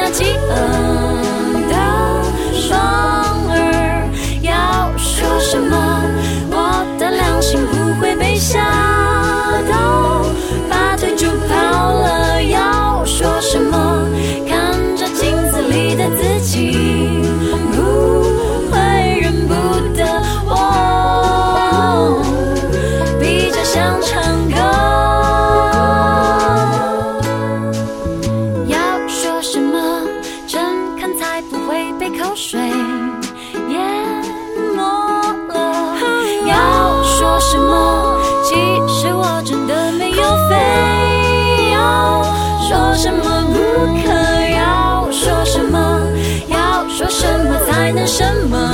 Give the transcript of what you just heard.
饥饿的双耳。要说什么，我的良心不会被吓到，拔腿就跑了。要说什么，看着镜子里的自己，不会认不得我，比较想唱歌。要说什么，诚恳才不会被口水淹没了。要说什么，其实我真的没有非要说什么不可。要说什么，要说什么才能什么。